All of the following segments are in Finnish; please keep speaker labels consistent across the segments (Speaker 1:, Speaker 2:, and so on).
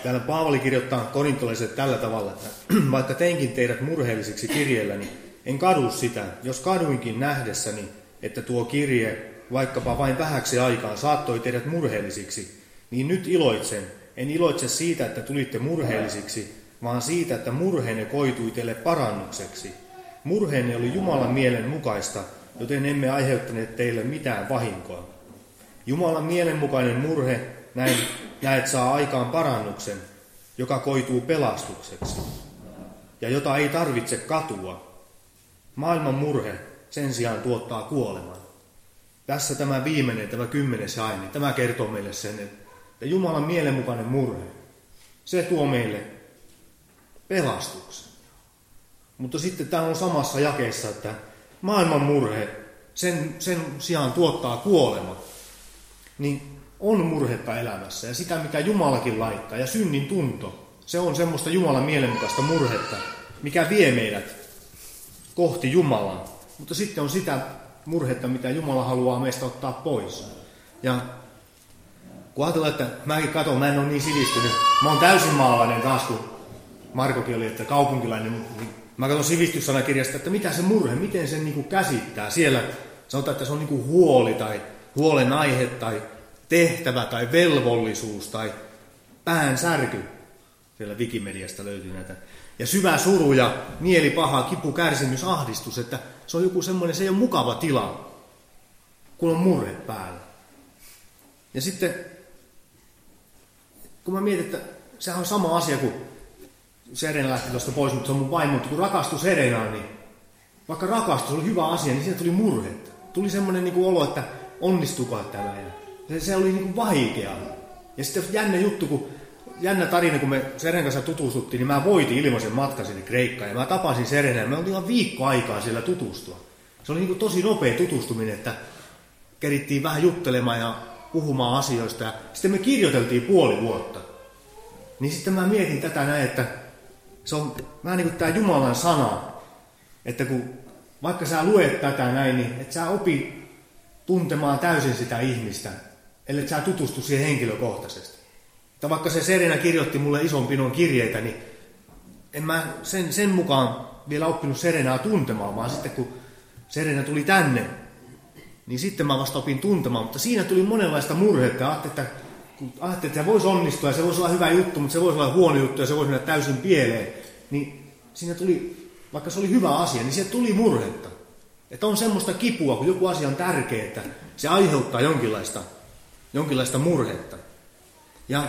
Speaker 1: Täällä Paavali kirjoittaa korintolaisille tällä tavalla, että vaikka teinkin teidät murheellisiksi kirjeelläni, en kadu sitä, jos kaduinkin nähdessäni, että tuo kirje, vaikkapa vain vähäksi aikaa, saattoi teidät murheellisiksi, niin nyt iloitsen. En iloitse siitä, että tulitte murheellisiksi, vaan siitä, että murheenne koitui teille parannukseksi. Murheenne oli Jumalan mielen mukaista, joten emme aiheuttaneet teille mitään vahinkoa. Jumalan mielenmukainen murhe näet saa aikaan parannuksen, joka koituu pelastukseksi, ja jota ei tarvitse katua. Maailman murhe sen sijaan tuottaa kuoleman. Tässä tämä viimeinen, tämä 10. jae, tämä kertoo meille sen, että Jumalan mielenmukainen murhe, se tuo meille pelastuksen. Mutta sitten täällä on samassa jakeessa, että maailman murhe sen sijaan tuottaa kuolema. Niin on murhetta elämässä ja sitä, mikä Jumalakin laittaa. Ja synnin tunto, se on semmoista Jumalan mielenmukaista murhetta, mikä vie meidät kohti Jumalaa. Mutta sitten on sitä murhetta, mitä Jumala haluaa meistä ottaa pois. Ja kun ajatellaan, että mäkin katson, mä en ole niin sivistynyt. Mä oon täysin maalainen taas, kun Markokin oli, että kaupunkilainen. Niin mä katson sivistyssanakirjasta, että mitä se murhe, miten sen niin kuin käsittää. Siellä sanotaan, että se on niin kuin huoli tai huolenaihe tai tehtävä tai velvollisuus tai päänsärky. Siellä Wikimediasta löytyy näitä. Ja syvä suru ja mieli paha, kipu, kärsimys, ahdistus, että se on joku semmoinen, se ei ole mukava tila, kun on murhe päällä. Ja sitten, kun mä mietin, että sehän on sama asia kuin Serena lähti tuosta pois, mutta se on mun vaimo, mutta kun rakastui Serenaan, niin vaikka rakastus oli hyvä asia, niin siitä tuli murhetta. Tuli semmoinen niin kuin olo, että onnistuuko tämä. Se oli niin kuin vaikeaa. Ja sitten jännä juttu, jännä tarina, kun me Seren kanssa tutustuttiin, niin mä voitin ilmaisen matkan sinne Kreikkaan. Ja mä tapasin Serenaa, ja me oltiin ihan viikko aikaa siellä tutustua. Se oli niin kuin tosi nopea tutustuminen, että kerittiin vähän juttelemaan ja puhumaan asioista. Ja sitten me kirjoiteltiin puoli vuotta. Niin sitten mä mietin tätä näin, että se on vähän niin kuin tämä Jumalan sana, että kun vaikka sä luet tätä näin, niin et sä opi tuntemaan täysin sitä ihmistä, ellei sä tutustu siihen henkilökohtaisesti. Että vaikka se Serena kirjoitti mulle ison pinon kirjeitä, niin en mä sen mukaan vielä oppinut Serenaa tuntemaan, vaan sitten kun Serena tuli tänne, niin sitten mä vasta opin tuntemaan, mutta siinä tuli monenlaista murhetta. Ajattelin, että se voisi onnistua ja se voisi olla hyvä juttu, mutta se voisi olla huono juttu ja se voisi mennä täysin pieleen. Niin siinä tuli, vaikka se oli hyvä asia, niin siitä tuli murhetta. Että on semmoista kipua, kun joku asia on tärkeä, että se aiheuttaa jonkinlaista murhetta. Ja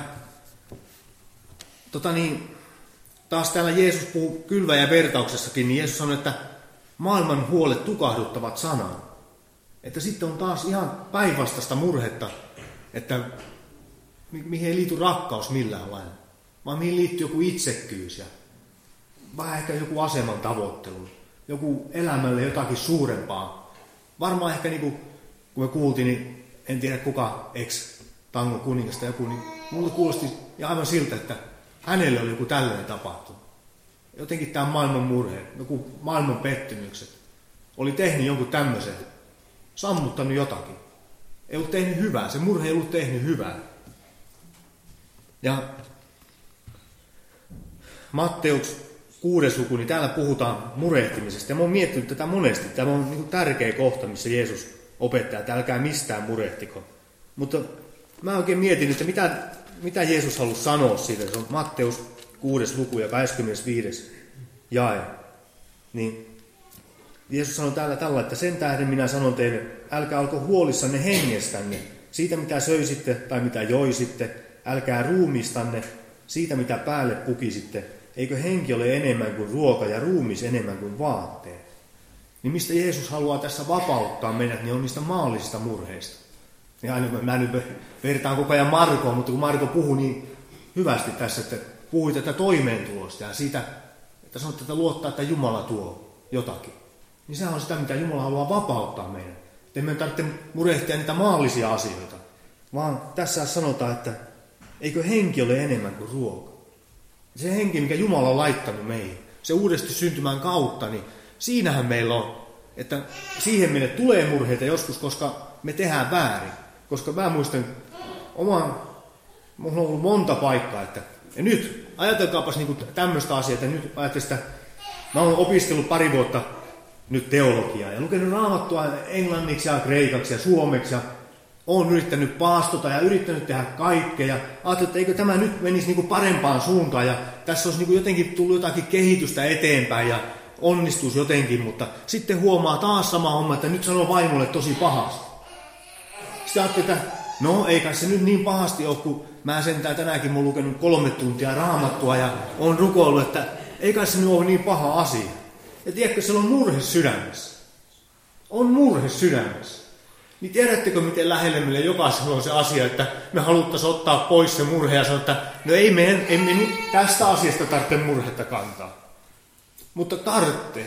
Speaker 1: taas täällä Jeesus puhuu kylväjän vertauksessakin, niin Jeesus sanoi, että maailman huolet tukahduttavat sanan. Että sitten on taas ihan päinvastaista murhetta, että mihin ei liity rakkaus millään lailla, vaan mihin liittyy joku itsekkyys ja vähän ehkä joku aseman tavoittelu, joku elämälle jotakin suurempaa. Varmaan ehkä niin kuin, kun me kuultiin, niin en tiedä kuka ex-tangon kuningasta joku, niin mulle kuulosti ja aivan siltä, että hänelle oli joku tällainen tapahtuma. Jotenkin tämä maailman murhe, joku maailman pettymykset, oli tehnyt jonkun tämmöisen, sammuttanut jotakin. Ei ollut tehnyt hyvää, se murhe ei ollut tehnyt hyvää. Ja Matteus 6. luku, niin täällä puhutaan murehtimisesta. Ja mä oon miettinyt tätä monesti. Tämä on niin kuin tärkeä kohta, missä Jeesus opettaa, että älkää mistään murehtiko. Mutta mä oikein mietin, että mitä Jeesus halusi sanoa siitä. Se on Matteus 6. luku ja 25. jae. Niin Jeesus sanoi täällä tällä, että sen tähden minä sanon teille, älkää olko huolissanne hengestänne, siitä mitä söisitte tai mitä joisitte, älkää ruumistanne, siitä mitä päälle pukisitte, eikö henki ole enemmän kuin ruoka ja ruumis enemmän kuin vaatteet. Niin mistä Jeesus haluaa tässä vapauttaa meidät, niin on niistä maallisista murheista. Ja aina mä nyt vertaan koko ajan Markoon, mutta kun Marko puhui niin hyvästi tässä, että puhui tätä toimeentulosta ja siitä, että sanot, että luottaa, että Jumala tuo jotakin. Niin sehän on sitä, mitä Jumala haluaa vapauttaa meidän. Että emme tarvitse murehtia niitä maallisia asioita, vaan tässä sanotaan, että eikö henki ole enemmän kuin ruoka. Se henki, mikä Jumala on laittanut meihin, se uudesti syntymään kautta, niin siinähän meillä on, että siihen meille tulee murheita joskus, koska me tehdään väärin. Koska mä muistan, mulla on ollut monta paikkaa, että Ja nyt, ajatelkaapas niin tämmöistä asiaa, että nyt ajattelin mä olen opiskellut 2 vuotta nyt teologiaa ja lukenut Raamattua englanniksi ja kreikaksi ja suomeksi ja olen yrittänyt paastota ja yrittänyt tehdä kaikkea ja ajattelin, että eikö tämä nyt menisi niin kuin parempaan suuntaan ja tässä olisi niin kuin jotenkin tullut jotakin kehitystä eteenpäin ja onnistuisi jotenkin, mutta sitten huomaa taas sama homma, että nyt sanoo vaimolle tosi pahasti. Sitten ajattelin, että no eikä se nyt niin pahasti ole, kun mä sentään tänäänkin olen lukenut 3 tuntia Raamattua ja on rukoillut, että eikä se nyt ole niin paha asia. Ja tiedätkö, siellä on murhe sydämessä. On murhe sydämessä. Niin tiedättekö, miten lähelle meille jokaisella on se asia, että me haluttaisiin ottaa pois se murhe ja sanoa, että no ei me nyt tästä asiasta tarvitse murhetta kantaa. Mutta tarvitsee.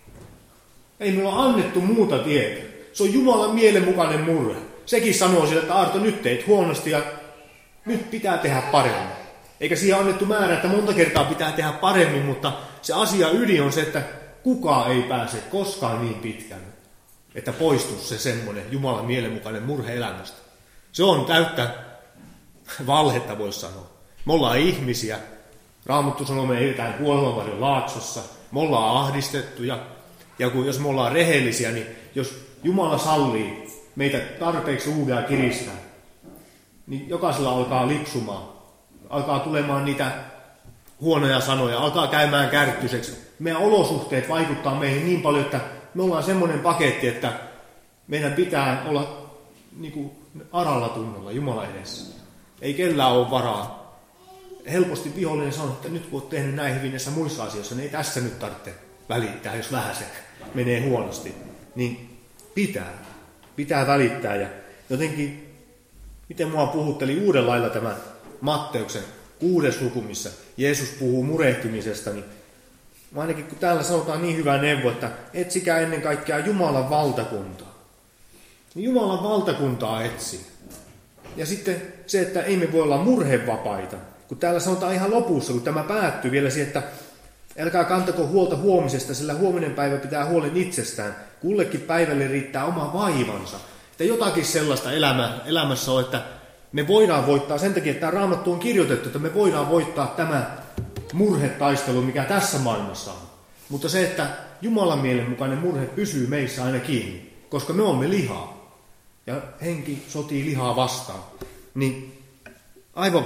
Speaker 1: Ei meillä ole annettu muuta tietä. Se on Jumalan mielenmukainen murhe. Sekin sanoo sille, että Arto, nyt teit huonosti ja nyt pitää tehdä paremmin. Eikä siihen annettu määrä, että monta kertaa pitää tehdä paremmin, mutta se asia ydin on se, että kukaan ei pääse koskaan niin pitkälle, että poistuisi se semmoinen Jumalan mielenmukainen murhe elämästä. Se on täyttä valhetta, voisi sanoa. Me ollaan ihmisiä. Raamattu sanoo, me eletään kuolemanvarjon laaksossa. Me ollaan ahdistettuja. Ja jos me ollaan rehellisiä, niin jos Jumala sallii meitä tarpeeksi uudelleen kiristää, niin jokaisella alkaa lipsumaan. Alkaa tulemaan niitä huonoja sanoja, alkaa käymään kärttyiseksi. Meidän olosuhteet vaikuttaa meihin niin paljon, että me ollaan semmoinen paketti, että meidän pitää olla niin kuin aralla tunnolla Jumala edessä. Ei kellään ole varaa. Helposti vihollinen sanoo, että nyt kun olet tehnyt näin hyvin näissä muissa asioissa, niin ei tässä nyt tarvitse välittää, jos vähän se menee huonosti. Niin pitää välittää. Ja jotenkin, miten mua puhutteli uuden lailla tämä Matteuksen 6. luku, missä Jeesus puhuu murehtimisesta, niin ainakin kun täällä sanotaan niin hyvä neuvo, että etsikää ennen kaikkea Jumalan valtakuntaa. Niin Jumalan valtakuntaa etsi. Ja sitten se, että ei me voi olla murhevapaita. Kun täällä sanotaan ihan lopussa, kun tämä päättyy vielä siihen, että älkää kantako huolta huomisesta, sillä huominen päivä pitää huolen itsestään. Kullekin päivälle riittää oma vaivansa. Että jotakin sellaista elämässä on, että me voidaan voittaa sen takia, että tämä Raamattu on kirjoitettu, että me voidaan voittaa tämä murhetaistelu, mikä tässä maailmassa on. Mutta se, että Jumalan mielenmukainen murhe pysyy meissä aina kiinni, koska me olemme lihaa. Ja henki sotii lihaa vastaan. Niin aivan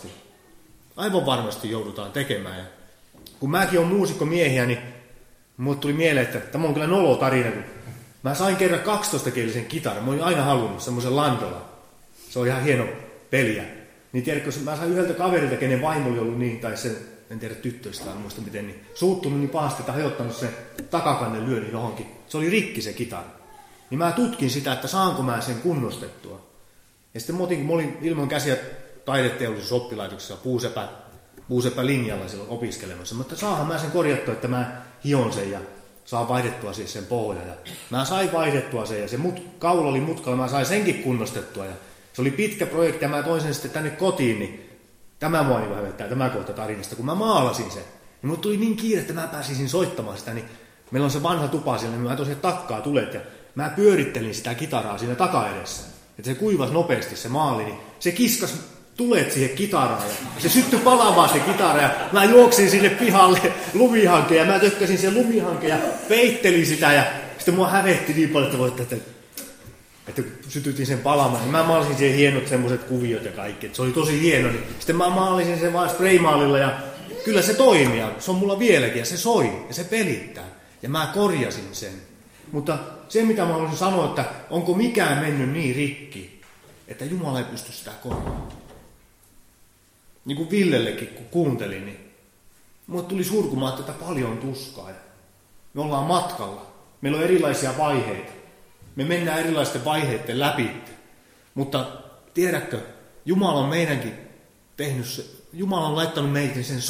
Speaker 1: varmasti joudutaan tekemään. Ja kun mäkin olen muusikkomiehiä, niin mulle tuli mieleen, että tämä on kyllä nolo tarina. Kun mä sain kerran 12-kielisen kitaran. Mä olin aina halunnut semmoisen Landolan. Se on ihan hieno peliä. Niin tiedätkö, mä sain yhdeltä kaverilta, kenen vaimo oli ollut niin, tai sen, en tiedä tyttöistä, en muista miten, niin suuttunut niin pahasti, että hajottanut sen takakannen lyöni johonkin. Se oli rikki se kitara. Niin mä tutkin sitä, että saanko mä sen kunnostettua. Ja sitten kun mä olin ilman käsiä taideteollisuus oppilaitoksessa puusepä linjalla silloin opiskelemassa. Mutta saahan mä sen korjattua, että mä hion sen ja saan vaihdettua siis sen pohja. Ja mä sain vaihdettua sen ja se kaula oli mutkalla, mä sain senkin kunnostettua. Ja se oli pitkä projekti ja mä toin sen sitten tänne kotiin, niin tämä mua niin hävettää tämä kohta tarinasta. Kun mä maalasin sen, niin mulle tuli niin kiire, että mä pääsisin soittamaan sitä, niin meillä on se vanha tupa siellä, niin mä tosiaan takkaa tulet ja mä pyörittelin sitä kitaraa siinä takaedessä. Että se kuivasi nopeasti se maali, niin se kiskas tulet siihen kitaraan ja se syttyi palaamaan se kitara ja mä juoksin sinne pihalle lumihankeen ja mä tökkäsin sen lumihankeen ja peittelin sitä ja sitten mua hävetti niin paljon, että sytytin sen palaamaan. Niin mä maalasin siihen hienot semmoiset kuviot ja kaikki, että se oli tosi hieno. Niin sitten mä maalisin sen vaan spraymaalilla ja kyllä se toimii. Se on mulla vieläkin ja se soi ja se pelittää. Ja mä korjasin sen. Mutta se mitä mä haluaisin sanoa, että onko mikään mennyt niin rikki, että Jumala ei pysty sitä korjaamaan. Niin kuin Villellekin kun kuuntelin, niin mulle tuli surkumaan tätä paljon tuskaa. Me ollaan matkalla. Meillä on erilaisia vaiheita. Me mennään erilaisten vaiheiden läpi. Mutta tiedätkö, Jumala on meidänkin tehnyt se. Jumala on laittanut meitä sen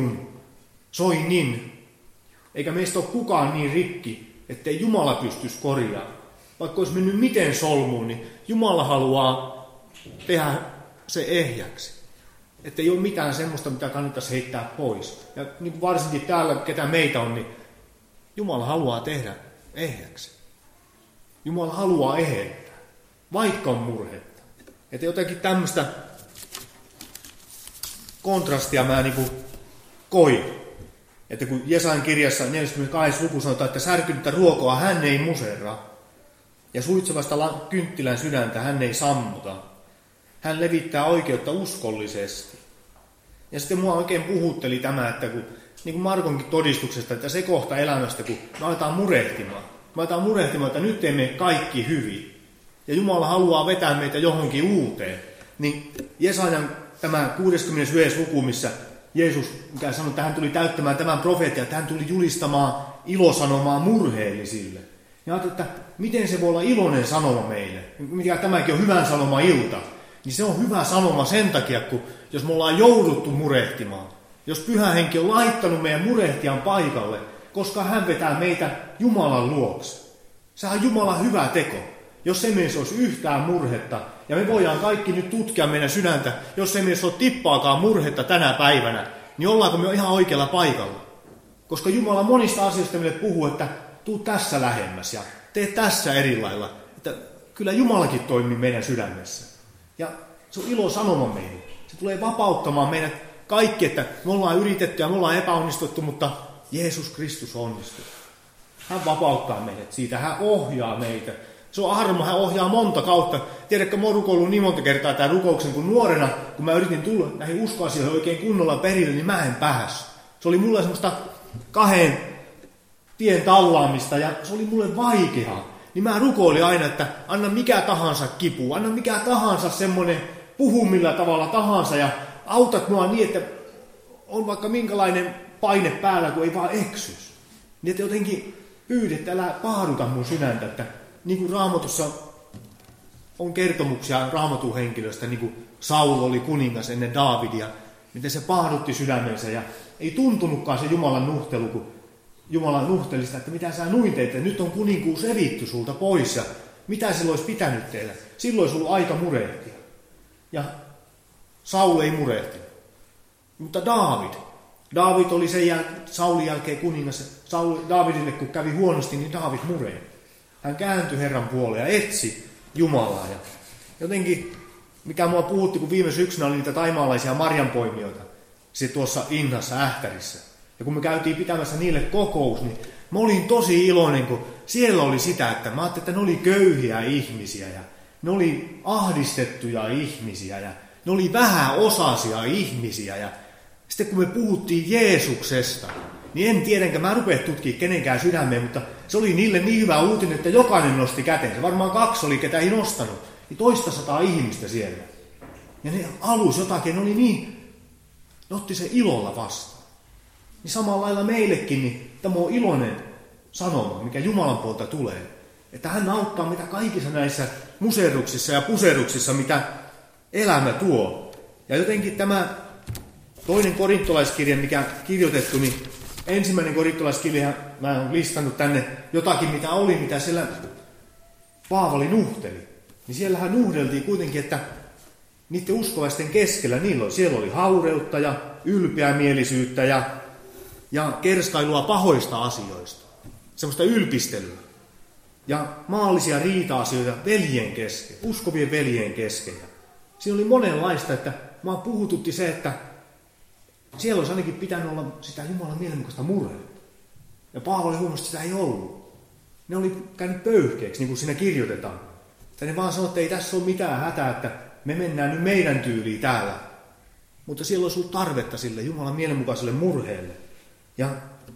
Speaker 1: soinin. Eikä meistä ole kukaan niin rikki, ettei Jumala pystyisi korjaamaan. Vaikka olisi mennyt miten solmuun, niin Jumala haluaa tehdä se ehjäksi. Että ei ole mitään semmoista, mitä kannattaisi heittää pois. Ja niin varsinkin täällä, ketä meitä on, niin Jumala haluaa tehdä ehjäksi. Jumala haluaa eheyttää, vaikka on murhetta. Että jotenkin tämmöistä kontrastia mä niin kuin koin. Että kun Jesajan kirjassa 42. luku sanotaan, että särkynyttä ruokoa hän ei muserra, ja suitsevasta kynttilän sydäntä hän ei sammuta. Hän levittää oikeutta uskollisesti. Ja sitten mua oikein puhutteli tämä, että kun, niin kuin Markonkin todistuksesta, että se kohta elämästä, kun me aletaan murehtimaan, että nyt teemme kaikki hyvin. Ja Jumala haluaa vetää meitä johonkin uuteen. Niin Jesajan tämä 61. luku, missä Jeesus sanoi, että hän tuli täyttämään tämän profeetan, että hän tuli julistamaan ilosanomaa murheellisille. Ja ajattelin, että miten se voi olla iloinen sanoma meille, mikä tämäkin on hyvän sanoma ilta. Niin se on hyvä sanoma sen takia, kun jos me ollaan jouduttu murehtimaan, jos Pyhä Henki on laittanut meidän murehtijan paikalle, koska hän vetää meitä Jumalan luokse. Sehän on Jumalan hyvä teko. Jos ei meissä olisi yhtään murhetta, ja me voidaan kaikki nyt tutkia meidän sydäntä, jos ei meissä ole tippaakaan murhetta tänä päivänä, niin ollaanko me ihan oikealla paikalla? Koska Jumala monista asioista meille puhuu, että tuu tässä lähemmäs ja tee tässä eri lailla. Että kyllä Jumalakin toimii meidän sydämessä. Ja se on ilo sanoma meille. Se tulee vapauttamaan meidät kaikki, että me ollaan yritetty ja me ollaan epäonnistuttu, mutta Jeesus Kristus onnistuu. Hän vapauttaa meidät siitä, hän ohjaa meitä. Se on armo, hän ohjaa monta kautta. Tiedätkö, mä oon rukoillut niin monta kertaa tämän rukouksen, kun nuorena, kun mä yritin tulla näihin uskoasioihin oikein kunnolla perille, niin mä en päässyt. Se oli mulle semmoista kahden tien tallaamista ja se oli mulle vaikeaa. Niin mä rukoilin aina, että anna mikä tahansa kipu, anna mikä tahansa semmoinen, puhu millä tavalla tahansa ja autat mua niin, että on vaikka minkälainen paine päällä, kun ei vaan eksys. Niin että jotenkin pyydät, älä pahduta mun sydäntä, että niin kuin Raamatussa on kertomuksia Raamatun henkilöstä, niin kuin Saul oli kuningas ennen Daavidia, miten se pahdutti sydämensä ja ei tuntunutkaan se Jumalan nuhtelu, kun Jumala nuhteli sitä, että mitä sä nuin teit, että nyt on kuninkuus evitty sulta pois ja mitä sillä olisi pitänyt tehdä. Silloin olisi ollut aika murehtia. Ja Saul ei murehtinut. Mutta Daavid oli sen Saulin jälkeen kuningas. Daavidille kun kävi huonosti, niin Daavid murehti. Hän kääntyi Herran puoleen ja etsi Jumalaa. Ja jotenkin, mikä mua puhutti, kun viime syksynä oli niitä taimaalaisia marjanpoimijoita, se tuossa Innassa Ähtärissä. Ja kun me käytiin pitämässä niille kokous, niin mä olin tosi iloinen, kun siellä oli sitä, että mä ajattelin, että ne oli köyhiä ihmisiä ja ne oli ahdistettuja ihmisiä ja ne oli vähäosaisia ihmisiä. Ja sitten kun me puhuttiin Jeesuksesta, niin en tiedä, enkä mä rupea tutkimaan kenenkään sydämeen, mutta se oli niille niin hyvä uutinen, että jokainen nosti kätensä. Varmaan 2 oli, ketä ei nostanut. Niin 200 ihmistä siellä. Ja ne alus jotakin, ne oli niin, ne otti sen ilolla vastaan. Niin samalla lailla meillekin, niin tämä on iloinen sanoma, mikä Jumalan puolta tulee. Että hän auttaa meitä kaikissa näissä muserruksissa ja puserruksissa, mitä elämä tuo. Ja jotenkin tämä toinen korintolaiskirja, mikä kirjoitettu, niin ensimmäinen korintolaiskirja, mä oon listannut tänne jotakin, mitä siellä Paavali nuhteli. Niin siellähän nuhdeltiin kuitenkin, että niiden uskovaisten keskellä siellä oli haureutta ja ylpeämielisyyttä ja kerskailua pahoista asioista. Semmoista ylpistelyä. Ja maallisia riita-asioita veljen kesken, uskovien veljen kesken. Siinä oli monenlaista, että mua puhututti se, että siellä olisi ainakin pitänyt olla sitä Jumalan mielenmukaista murhetta. Ja Paavali huomasi, että sitä ei ollut. Ne oli käynyt pöyhkeeksi, niin kuin siinä kirjoitetaan. Että ne vaan sanoi, että ei tässä ole mitään hätää, että me mennään nyt meidän tyyliin täällä. Mutta siellä olisi ollut tarvetta sille Jumalan mielenmukaiselle murheelle. Ja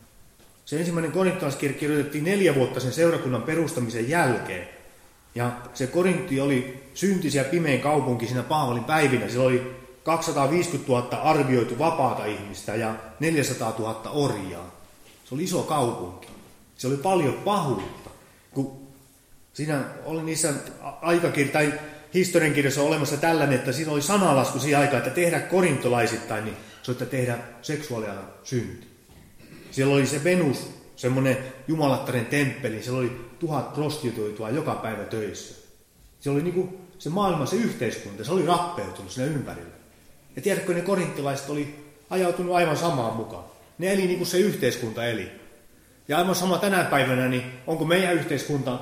Speaker 1: se ensimmäinen korintolaiskirja kirjoitettiin 4 vuotta sen seurakunnan perustamisen jälkeen. Ja se Korintti oli syntisiä pimein kaupunki siinä Paavalin päivinä. Siellä oli 250 000 arvioitu vapaata ihmistä ja 400 000 orjaa. Se oli iso kaupunki. Se oli paljon pahuutta. Kun siinä oli niissä tai historiankirjoissa olemassa tällainen, että siinä oli sanalasku siihen aikaan, että tehdä korintolaisittain, niin se on, että tehdä seksuaalia synti. Siellä oli se Venus, semmoinen jumalattaren temppeli, siellä oli 1000 prostituoitua joka päivä töissä. Se oli niinku se maailma, se yhteiskunta, se oli rappeutunut siinä ympärillä. Ja tiedätkö, ne korinttilaiset oli ajautunut aivan samaan mukaan. Ne eli niin kuin se yhteiskunta eli. Ja aivan sama tänä päivänä, niin onko meidän yhteiskunta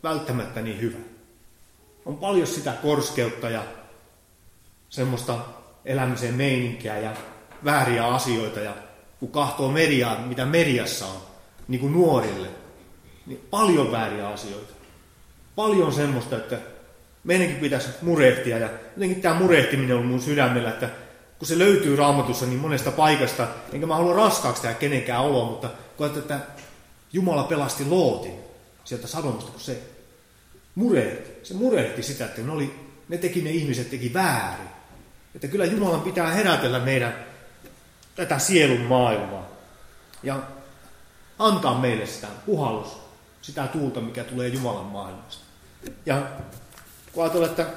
Speaker 1: välttämättä niin hyvä? On paljon sitä korskeutta ja semmoista elämisen meininkiä ja vääriä asioita. Ja kun katsoo mediaa, mitä mediassa on, niin kuin nuorille, niin paljon vääriä asioita. Paljon semmoista, että meidänkin pitäisi murehtia. Ja jotenkin tämä murehtiminen on mun sydämellä, että kun se löytyy Raamatussa niin monesta paikasta, enkä mä halua raskaaksi tehdä kenenkään oloa, mutta kun että Jumala pelasti Lootin sieltä Sodomasta, kun se murehti sitä, että ne ihmiset teki väärin. Että kyllä Jumalan pitää herätellä meidän tätä sielun maailmaa ja antaa meille sitä puhallus, sitä tuulta, mikä tulee Jumalan maailmasta. Ja kun ajatellaan, että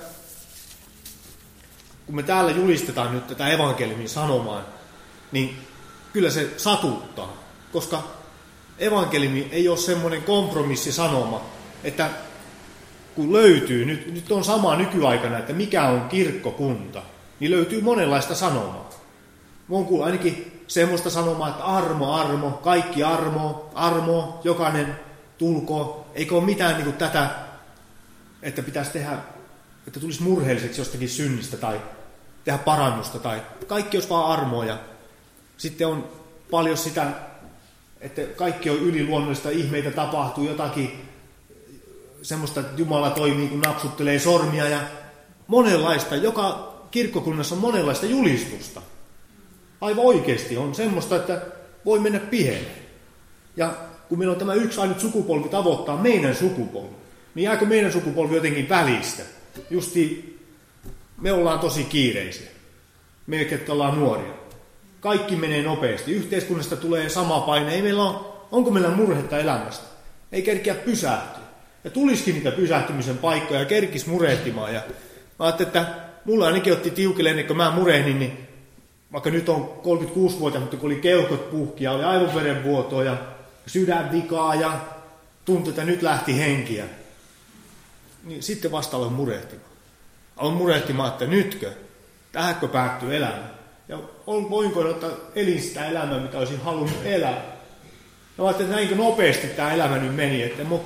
Speaker 1: kun me täällä julistetaan nyt tätä evankeliumin sanomaan, niin kyllä se satuttaa, koska evankeliumi ei ole semmoinen kompromissisanoma, että kun löytyy, nyt on sama nykyaikana, että mikä on kirkkokunta, niin löytyy monenlaista sanomaa. Mä oon kuullut ainakin semmoista sanomaa, että armo, kaikki armo, jokainen tulkoon. Eikö ole mitään niin kuin tätä, että pitäisi tehdä, että tulisi murheelliseksi jostakin synnistä tai tehdä parannusta tai kaikki olisi vaan armoa. Ja sitten on paljon sitä, että kaikki on yliluonnollista, ihmeitä tapahtuu, jotakin semmoista, että Jumala toimii, kun napsuttelee sormia ja monenlaista, joka kirkkokunnassa on monenlaista julistusta. Aivan oikeasti on semmoista, että voi mennä pieleen. Ja kun meillä on tämä yksi ainut sukupolvi tavoittaa meidän sukupolvi, niin jääkö meidän sukupolvi jotenkin välistä? Justi me ollaan tosi kiireisiä. Me, ketkä ollaan nuoria. Kaikki menee nopeasti. Yhteiskunnasta tulee sama paine. Ei meillä onko meillä murhetta elämästä? Ei kerkiä pysähtyä. Ja tulisikin niitä pysähtymisen paikkoja ja kerkis murehtimaan. Ja mä ajattelin, että mulla ainakin otti tiukille ennen kuin mä murehdin, niin vaikka nyt on 36-vuotias, mutta kun oli keuhkot puhki ja oli aivoverenvuotoa ja sydänvikaa ja tuntui, että nyt lähti henkiä, niin sitten vasta aloin murehtimaan. Aloin murehtimaan, että nytkö, tähänkö päättyy elämä. Ja voinko elin sitä elämää, mitä olisin halunnut elää. Ja ajattelin, että näinkö nopeasti tämä elämä nyt meni, että mä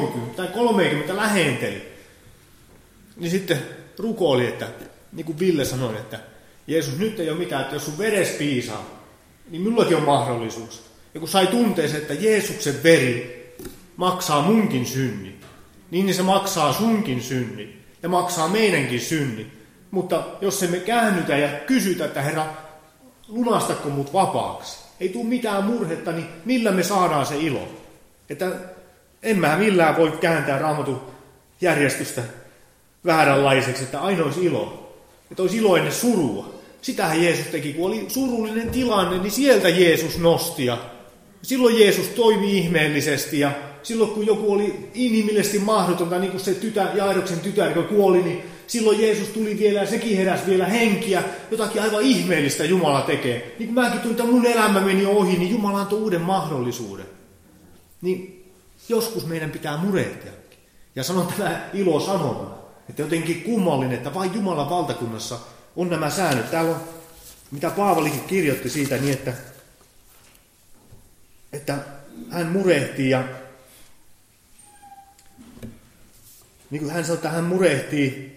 Speaker 1: 30 lähenteli. Niin sitten rukoili, että niin kuin Ville sanoi, että Jeesus, nyt ei ole mitään, että jos sun veres piisaa, niin minullakin on mahdollisuus. Ja kun sai tunteeseen, että Jeesuksen veri maksaa munkin synnin, niin se maksaa sunkin synnin ja maksaa meidänkin synnin. Mutta jos emme käännytä ja kysytä, että Herra, lunastatko mut vapaaksi? Ei tule mitään murhetta, niin millä me saadaan se ilo? Että en mä millään voi kääntää Raamatun järjestystä vääränlaiseksi, että aina olisi ilo. Että olisi ilo ennen surua. Sitähän Jeesus teki, kun oli surullinen tilanne, niin sieltä Jeesus nosti. Ja silloin Jeesus toimi ihmeellisesti. Ja silloin kun joku oli inhimillisesti mahdotonta, niin kuin se Jairoksen tytär, kun kuoli, niin silloin Jeesus tuli vielä ja sekin heräsi vielä henkiä. Jotakin aivan ihmeellistä Jumala tekee. Niin kun mäkin tunnen, että mun elämä meni ohi, niin Jumala antoi uuden mahdollisuuden. Niin joskus meidän pitää murehtiakin. Ja sanon tätä ilosanomana. Että jotenkin kummallinen, että vain Jumalan valtakunnassa on nämä säännöt. Täällä on, mitä Paavalikin kirjoitti siitä, niin että hän murehtii ja niin kuin hän sanoi, että hän murehtii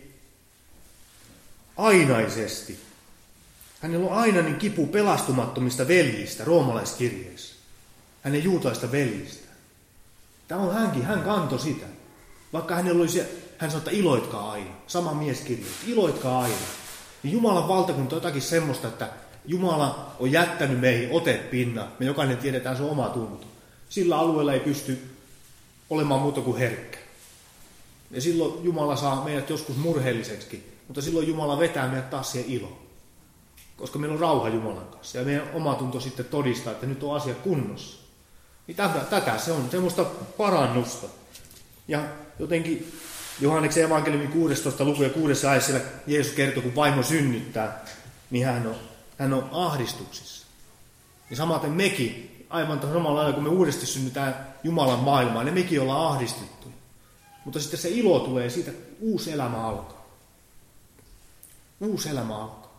Speaker 1: ainaisesti. Hänellä on ainainen kipu pelastumattomista veljistä roomalaiskirjeessä. Hänen juutalaista veljistä. Tämä on hän kantoi sitä. Vaikka hänellä oli se, hän sanoi, että iloitkaa aina. Sama mies kirjoitti, iloitkaa aina. Niin Jumalan valtakunta on jotakin semmoista, että Jumala on jättänyt meihin otepinnan. Me jokainen tiedetään, se on oma tunto. Sillä alueella ei pysty olemaan muuta kuin herkkä. Ja silloin Jumala saa meidät joskus murheelliseksi, mutta silloin Jumala vetää meidät taas siihen iloon. Koska meillä on rauha Jumalan kanssa. Ja meidän oma tunto sitten todistaa, että nyt on asia kunnossa. Niin tätä se on, semmoista parannusta. Ja jotenkin Johanneksen evankeliumin 16. luku ja 6. ajassa siellä Jeesus kertoo, kun vaimo synnyttää, niin hän on ahdistuksissa. Niin samaten mekin, aivan samalla lailla, kun me uudesti synnytään Jumalan maailmaan, niin mekin ollaan ahdistuttu. Mutta sitten se ilo tulee siitä, uusi elämä alkaa. Uusi elämä alkaa.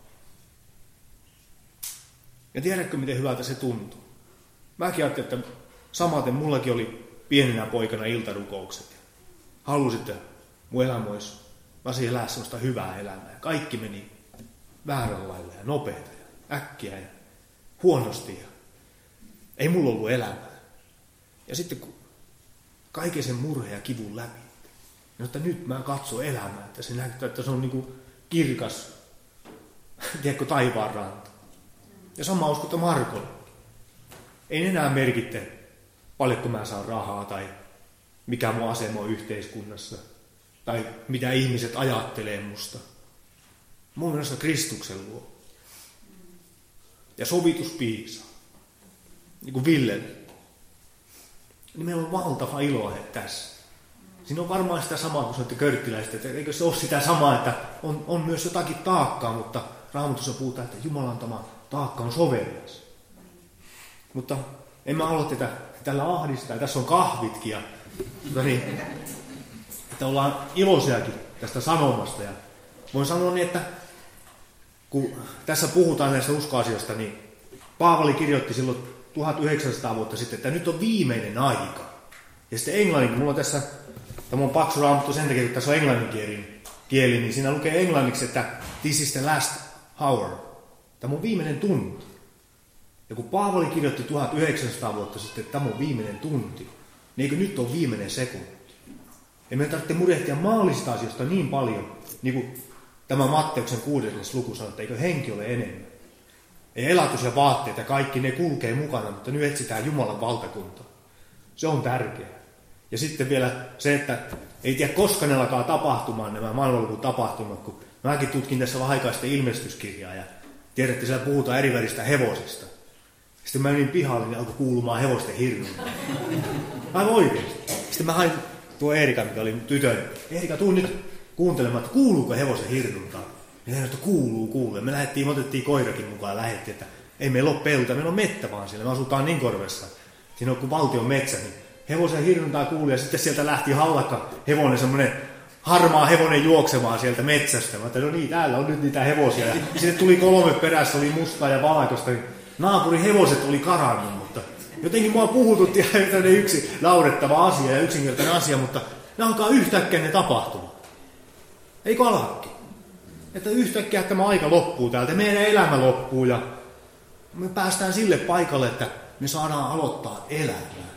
Speaker 1: Ja tiedätkö, miten hyvältä se tuntuu? Mäkin ajattelin, että samaten mullakin oli pienenä poikana iltarukoukset. Halusin, että mun elämä olisi, mä olisin elää sellaista hyvää elämää. Ja kaikki meni väärällä lailla ja nopeata ja äkkiä ja huonosti ja ei mulla ollut elämää. Ja sitten kun kaiken sen murheen ja kivun läpi, niin että nyt mä katson elämää, että se näyttää, että se on niin kuin kirkas, tiedätkö, taivaan ranta. Ja sama uskota Markolle. Ei enää merkitte, paljonko mä saan rahaa tai mikä mun asema on yhteiskunnassa tai mitä ihmiset ajattelee musta. Mun mielestä Kristuksen luo. Ja sovitus piisaa. Niin kuin Villelle. Niin meillä on valtava ilo tässä. Siinä on varmaan sitä samaa kuin sanoitte körttiläiset, että eikö se ole sitä samaa, että on myös jotakin taakkaa, mutta Raamatussa puhutaan, että Jumalan antama taakka on sovelias. Mutta en mä halua tällä ahdistaa, tässä on kahvitkin ja että ollaan iloisiakin tästä sanomasta. Ja voin sanoa niin, että kun tässä puhutaan näistä uskoasioista, niin Paavali kirjoitti silloin 1900 vuotta sitten, että nyt on viimeinen aika. Ja sitten englannin, mulla on tässä, tämä on paksu raamattu sen takia, kun tässä on englannin kieli, niin siinä lukee englanniksi, että this is the last hour. Tämä on viimeinen tunti. Ja kun Paavali kirjoitti 1900 vuotta sitten, että tämä on viimeinen tunti, niin eikö nyt ole viimeinen sekunti? Ja meidän tarvitsee murehtia maallisista asioista niin paljon, niin kuin tämä Matteuksen 6. luku sanoo, että eikö henki ole enemmän. Ja elatus ja vaatteet ja kaikki ne kulkee mukana, mutta nyt etsitään Jumalan valtakuntaa. Se on tärkeää. Ja sitten vielä se, että ei tiedä koska ne alkaa tapahtumaan nämä maailmanlopun tapahtumat, kun mäkin tutkin tässä vähän aikaa sitten ilmestyskirjaa ja tiedätte, siellä puhutaan eri väristä hevosista. Sitten mä menin pihalle, niin alkoi kuulumaan hevosten hirnuntaa. Aivan oikeasti. Sitten mä hain tuo Eerika, mikä oli tytön. Eerika, tuu nyt kuuntelemaan, että kuuluuko hevosen hirnuntaa. Ja hän sanoi, että kuuluu. Me otettiin koirakin mukaan ja lähdettiin, että ei meillä ole peltoa, meillä on mettä vaan siellä. Me asutaan Ninkorvessa. Siinä on kuin valtion metsä, niin hevosen hirnuntaa kuului ja sitten sieltä lähti hallakka hevonen, semmoinen harmaa hevonen juoksemaan sieltä metsästä. Mä ajattelin, no niin, täällä on nyt niitä hevosia. Ja sitten tuli 3 perässä, oli mustaa ja valkoista. Naapurin hevoset oli karannut, mutta jotenkin mua puhututti tämmöinen yksi laurettava asia ja yksinkertainen asia, mutta ne alkaa yhtäkkiä ne tapahtumat. Eikö alakin? Että yhtäkkiä tämä aika loppuu täältä, meidän elämä loppuu ja me päästään sille paikalle, että me saadaan aloittaa elämää.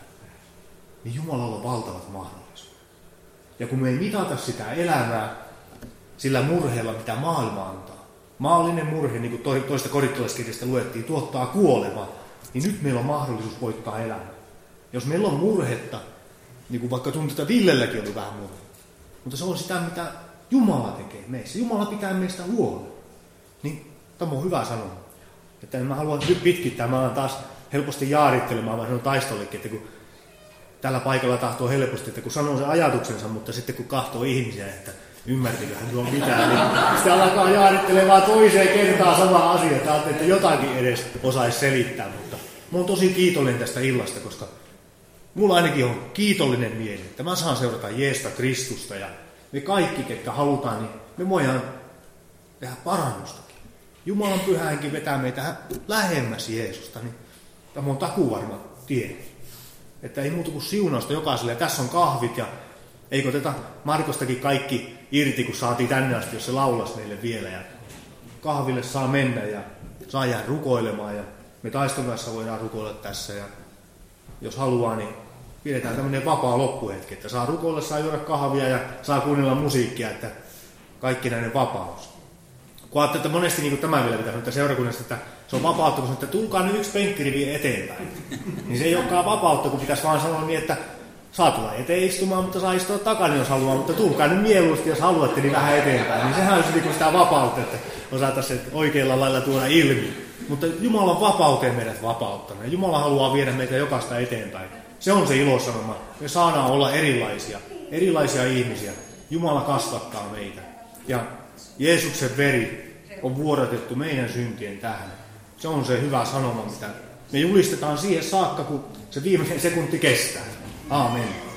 Speaker 1: Niin Jumalalla on valtavat mahdollisuudet. Ja kun me ei mitata sitä elämää sillä murheella, mitä maailma antaa. Maallinen murhe, niin kuin toista korintolaiskirjasta luettiin, tuottaa kuolemaa. Niin nyt meillä on mahdollisuus voittaa elämää. Jos meillä on murhetta, niin kuin vaikka tuntuu, että Villelläkin oli vähän murhetta. Mutta se on sitä, mitä Jumala tekee meissä. Jumala pitää meistä huolen. Niin tämä on hyvä sanoa. Että en mä halua nyt pitkittää, mä alan taas helposti jaarittelemaan, mä sanon taistollekin, että kun tällä paikalla tahtoo helposti, että kun sanoo sen ajatuksensa, mutta sitten kun kahtoo ihmisiä, että ymmärtiköhän tuo mitään, niin sitten alkaa jaarittelemaan toiseen kertaan samaa asiaa, että jotakin edes osaisi selittää, mutta mä oon tosi kiitollinen tästä illasta, koska mulla ainakin on kiitollinen mieli, että mä saan seurata Jeesusta Kristusta ja me kaikki, ketkä halutaan, niin me voidaan tehdä parannustakin. Jumalan pyhäänkin vetää meitä lähemmäs Jeesusta, niin tämä on takuvarma tie. Että ei muutu kuin siunausta jokaiselle. Ja tässä on kahvit ja eikö oteta Markostakin kaikki irti, kun saatiin tänne asti, jos se laulasi meille vielä. Ja kahville saa mennä ja saa jäädä rukoilemaan ja me taiston kanssa voidaan rukoilla tässä. Ja jos haluaa, niin pidetään tämmöinen vapaa loppuhetki, että saa rukoilla, saa juoda kahvia ja saa kuunnella musiikkia, että kaikki näiden vapaus. Kun ajattelee, että monesti niin kuin tämä vielä pitää sanoa seurakunnasta, että se on vapautta, kun että tulkaa nyt yksi penkkirivi eteenpäin. Niin se ei olekaan vapautta, kun pitäisi vaan sanoa niin, että saa tulla eteen istumaan, mutta saa istua takana, jos haluaa, mutta tulkaa nyt mieluusti, jos haluatte, niin vähän eteenpäin. Niin sehän olisi niin sitä vapautta, että osataan oikealla lailla tuoda ilmi. Mutta Jumalan vapauteen meidät vapauttanut. Ja Jumala haluaa viedä meitä jokaista eteenpäin. Se on se ilosanoma. Me saadaan olla erilaisia ihmisiä. Jumala kasvattaa meitä. Ja Jeesuksen veri on vuodatettu meidän syntien tähden. Se on se hyvä sanoma, mitä me julistetaan siihen saakka, kun se viimeinen sekunti kestää. Aamen.